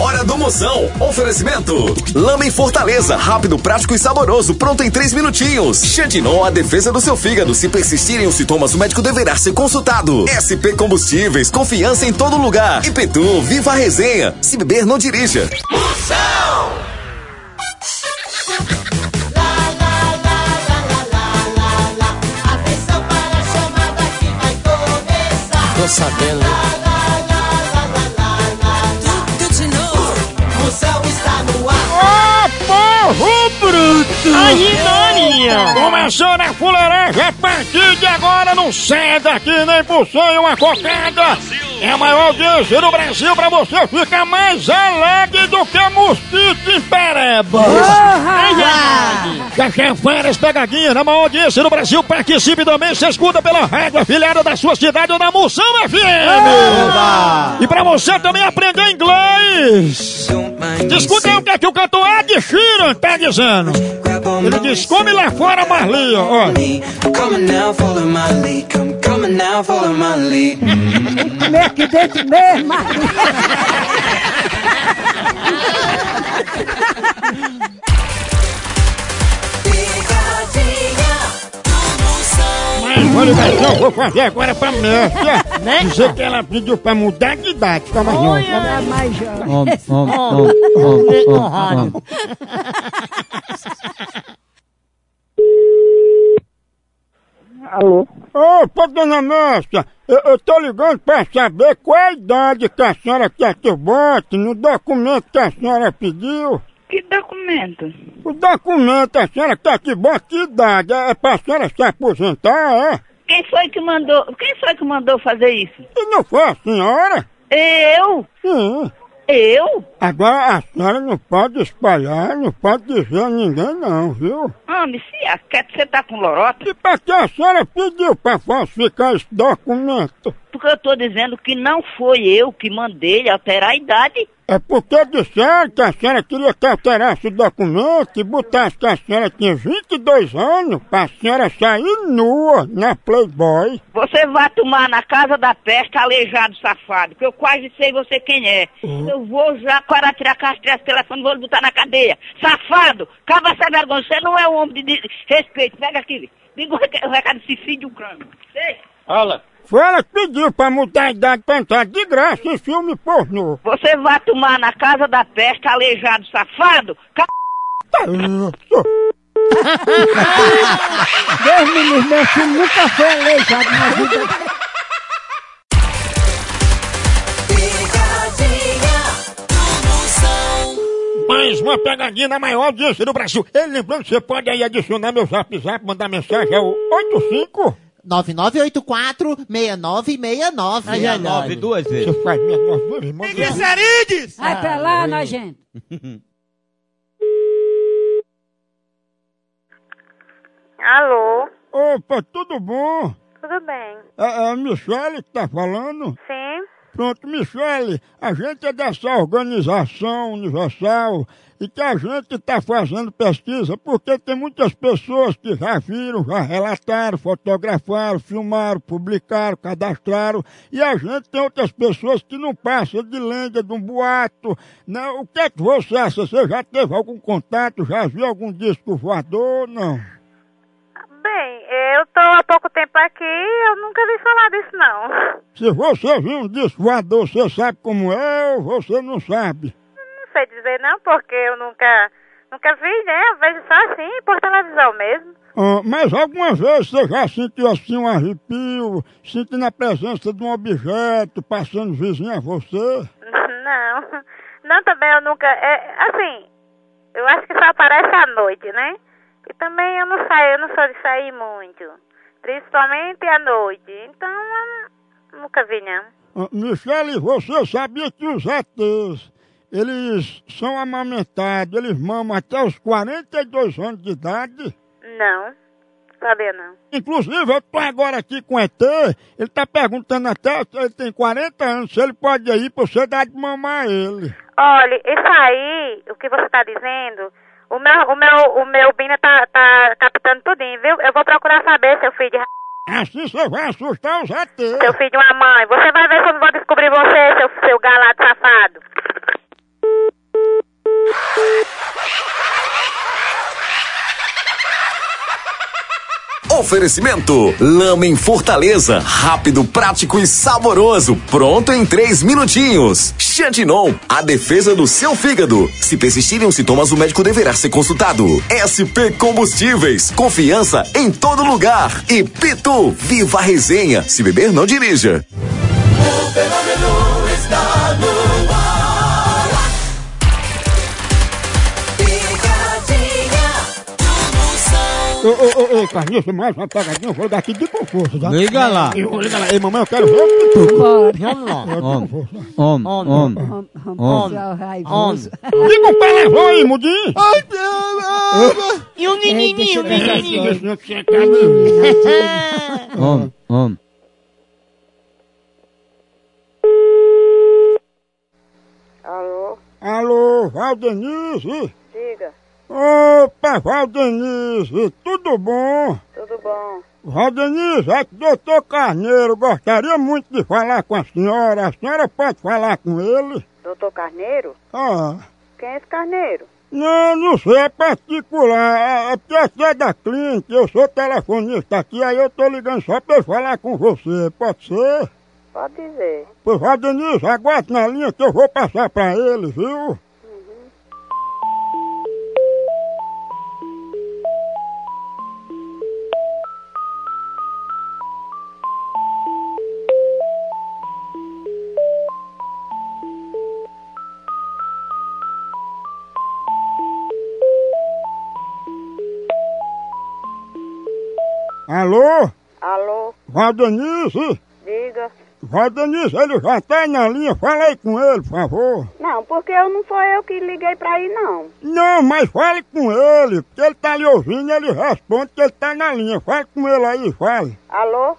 Hora do Moção. Oferecimento. Lama em Fortaleza. Rápido, prático e saboroso. Pronto em 3 minutinhos. Xandinon, a defesa do seu fígado. Se persistirem os sintomas, o médico deverá ser consultado. SP Combustíveis. Confiança em todo lugar. E Petu, viva a resenha. Se beber, não dirija. Moção. Atenção para a chamada que vai começar. Tô sabendo, né? Moção está no ar. Ô, povo bruto! Aí, Dorinha! Começando a fuleiragem a partir de agora, não sai daqui nem por sonho uma cocada! É a maior audiência do Brasil pra você ficar mais alegre do que mosquito em pereba! Cachê Férias Pegadinha, na maior audiência do Brasil, participe também, se escuta pela rádio afiliada da sua cidade ou da Moção FM! E pra você também aprender inglês! Escuta o que é que o cantor Ed Sheeran tá dizendo! Ele diz, come lá fora, Marli, ó! Come now, follow my lead. Come now, follow my lead. Comer aqui dentro mesmo! Mas olha, eu vou fazer agora pra Mércia. Dizer que ela pediu pra mudar de idade, fica mais nova. Olha, mais jovem. Alô? Opa, dona Mércia, eu tô ligando pra saber qual é a idade que a senhora quer que eu bote no documento que a senhora pediu. Que documento? O documento a senhora quer que bote que idade? É pra senhora se aposentar, é? Quem foi que mandou fazer isso? E não foi a senhora? Eu? Sim. Eu? Agora a senhora não pode espalhar, não pode dizer a ninguém não, viu? Homem, se quer que você tá com lorota? E pra que a senhora pediu pra falsificar esse documento? Porque eu tô dizendo que não foi eu que mandei ele alterar a idade. É porque disseram que a senhora queria que alterasse o documento e botasse que a senhora tinha 22 anos pra senhora sair nua na Playboy. Você vai tomar na casa da peste, aleijado safado, que eu quase sei você quem é. Eu vou já para tirar a carteira de telefone e vou lhe botar na cadeia. Safado, caba sem vergonha, você não é um homem de respeito. Pega aqui, diga o recado desse filho de um crânio. Sei? Fala. Foi ela que pediu pra mudar a idade pra entrar de graça em filme pornô. Você vai tomar na casa da peste, aleijado safado? Deus me livre, meu filho nunca foi aleijado na vida. Mais uma pegadinha na maior audiência do Brasil. Ele lembrando, você pode aí adicionar meu zap, mandar mensagem, é o 85... 9984-6969. 69 duas vezes. Você faz minha duas vezes. Vai pra lá, nojento. Alô? Opa, tudo bom? Tudo bem? É a Michele que tá falando? Sim? Pronto, Michele, a gente é dessa organização universal e que a gente está fazendo pesquisa porque tem muitas pessoas que já viram, já relataram, fotografaram, filmaram, publicaram, cadastraram e a gente tem outras pessoas que não passam de lenda, de um boato. Não, o que é que você acha? Você já teve algum contato, já viu algum disco voador? Não? Bem, eu tô há pouco tempo aqui e eu nunca vi falar disso, não. Se você viu um disco voador, você sabe como é ou você não sabe? Não sei dizer não, porque eu nunca vi, né? Eu vejo só assim, por televisão mesmo. Mas alguma vez você já sentiu assim um arrepio, sentindo a presença de um objeto passando vizinho a você? Não, também eu nunca... assim, eu acho que só aparece à noite, né? E também eu não sou de sair muito. Principalmente à noite. Então, eu nunca vi, não. Michele, você sabia que os ETs, eles são amamentados, eles mamam até os 42 anos de idade? Não, sabia não. Inclusive, eu tô agora aqui com o ET, ele tá perguntando até se ele tem 40 anos, se ele pode ir pra você dar de mamar ele. Olha, isso aí, o que você tá dizendo... O meu Bina tá captando tudinho, viu? Eu vou procurar saber, seu filho de Assim você vai assustar os ETs. Seu filho de uma mãe. Você vai ver se eu não vou descobrir você, seu galado safado. Oferecimento Lama em Fortaleza, rápido, prático e saboroso, pronto em 3 minutinhos. Xantinon, a defesa do seu fígado. Se persistirem os sintomas, o médico deverá ser consultado. SP Combustíveis, confiança em todo lugar. E Pitu, viva a resenha. Se beber, não dirija. O fenômeno está no ar. Picadinha do Moção. Ô, Carniça, mais uma pegadinha, eu vou dar aqui de conforto, tá? Liga lá. Liga lá. Ei, mamãe, eu quero ver o Pitu. Vamos lá. Liga um palavrão aí, mudinho. E o menininho? Alô? Alô, Valdenise? Diga. Opa, Valdenise, tudo bom? Tudo bom? Valdenise, é que o doutor Carneiro gostaria muito de falar com a senhora pode falar com ele? Doutor Carneiro? Ah, Quem é esse Carneiro? não sei, é particular, é porque aqui é da clínica, eu sou telefonista aqui, aí eu tô ligando só pra eu falar com você, pode ser? Pode dizer. Pois, Valdenise, aguarde na linha que eu vou passar pra ele, viu? Alô? Alô? Valdenise? Diga. Valdenise, ele já tá aí na linha, fala aí com ele, por favor. Não, porque eu não sou eu que liguei pra aí, não. Não, mas fale com ele, porque ele tá lhe ouvindo, ele responde que ele tá na linha. Fale com ele aí, fale. Alô?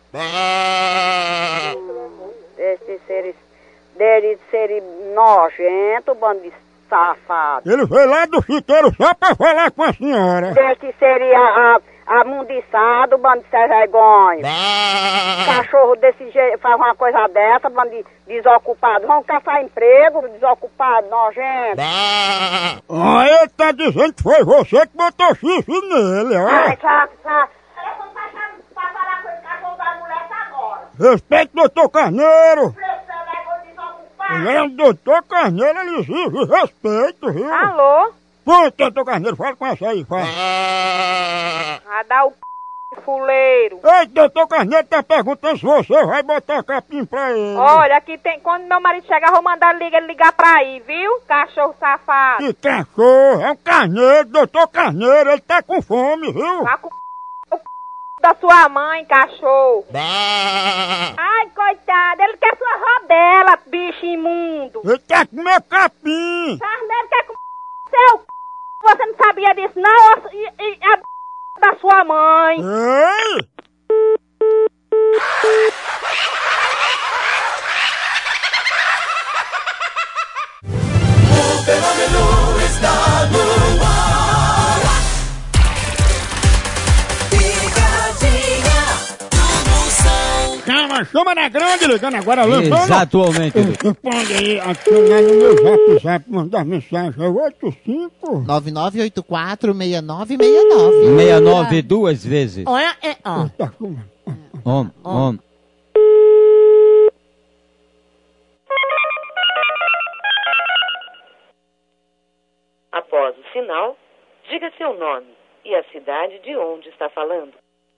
Deles serem nojento, bando de safado. Ele veio lá do chiqueiro só pra falar com a senhora. Desse seria amundiçado, bando de sem vergonha. Cachorro desse jeito faz uma coisa dessa, bando de desocupado. Vão caçar emprego, desocupado, nojento. Ah, ele tá dizendo que foi você que botou chifre nele, ó. Ai, sabe. Telefone pra falar com esse cachorro da mulher agora. Respeite o doutor Carneiro. Desocupado. Ele é um doutor Carneiro, ele exige respeito, viu? Alô? Pô, doutor Carneiro, fala com essa aí, fala. A dar o fuleiro. Ei, doutor Carneiro tá perguntando se você vai botar capim pra ele. Olha, aqui tem. Quando meu marido chegar, eu vou mandar ele ligar pra aí, viu? Cachorro safado. Que cachorro, é um carneiro, doutor Carneiro, ele tá com fome, viu? Tá com o da sua mãe, cachorro. Ai, coitado, ele quer sua rodela, bicho imundo. Ele quer comer capim. Carneiro quer comer seu Você não sabia disso, não? E a da sua mãe. Ei! O fenômeno está no ar. Picadinha do Moção. Chama na grande, ligando agora, lançando. Exatamente. Responde aí, acionar no meu zap, mandar mensagem, é 85. 99846969. 69 duas vezes. Olha, Tá chamando. Om. Após o sinal, diga seu nome e a cidade de onde está falando.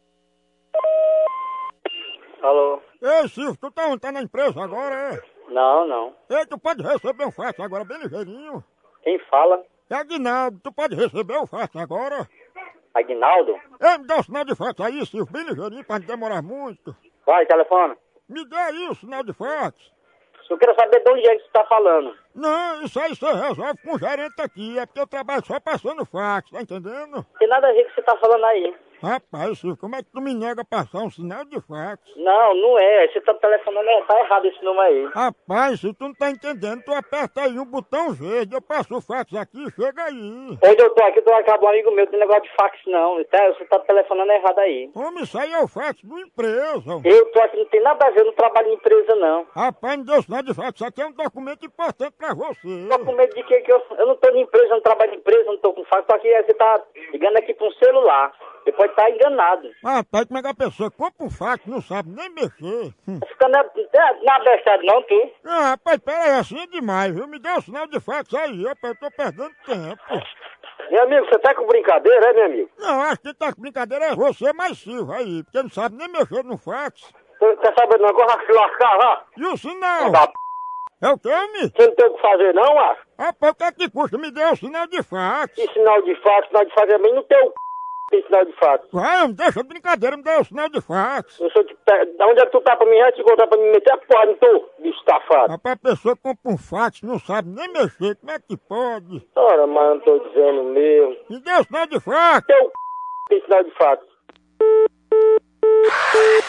Alô? Ei, Silvio, tu tá na empresa agora, é? Não. Ei, tu pode receber um fax agora, bem ligeirinho. Quem fala? É Aguinaldo, tu pode receber o fax agora. Aguinaldo? Ei, me dá o sinal de fax aí, Silvio, bem ligeirinho, pra não demorar muito. Vai, telefone. Me dê aí o sinal de fax. Eu quero saber de onde é que você tá falando. Não, isso aí você resolve com o gerente aqui, é porque eu trabalho só passando fax, tá entendendo? Não tem nada a ver com o que você tá falando aí. Rapaz, Silvio, como é que tu me nega passar um sinal de fax? Não é. Você tá telefonando, tá errado esse número aí. Rapaz, se tu não tá entendendo, tu aperta aí um botão verde, eu passo o fax aqui, chega aí. Onde eu tô aqui, eu tô aqui com um amigo meu, não tem negócio de fax não. Você tá telefonando errado aí. Homem, isso aí é o fax de uma empresa. Eu tô aqui, não tem nada a ver, eu não trabalho em empresa não. Rapaz, me deu sinal de fax, isso aqui é um documento importante pra você. Documento de quê? Que eu não tô em empresa, eu não trabalho em empresa, não tô com fax, tô aqui, você tá ligando aqui pra um celular. Você pode estar enganado. Ah, tá, como é que a pessoa compra um fax, não sabe nem mexer. Fica na bestada não, tu. Ah, rapaz, pera aí, assim é demais, viu? Me dê o sinal de fax aí, rapaz, eu tô perdendo tempo. Meu amigo, você tá com brincadeira, é, meu amigo? Não, acho que tá com brincadeira é você mais Silva aí, porque não sabe nem mexer no fax. Você quer saber não? Agora vai se lascar, vá. E o sinal? Da p... É o que, homem? Você não tem o que fazer não, macho? Rapaz, o que é que custa? Me dê o sinal de fax. Que sinal de fax também não tem o c... tem sinal de fax. Vai, homem, deixa de brincadeira, me dê o sinal de fax. Eu sou de... Da onde é que tu tá pra mim? Te encontrar pra me meter a porra no tu, bicho safado. Rapaz, a pessoa compra um fax, não sabe nem mexer, como é que pode? Ora, mas eu não tô dizendo mesmo. Me dê o sinal de fax. Tem o c... tem sinal de fax.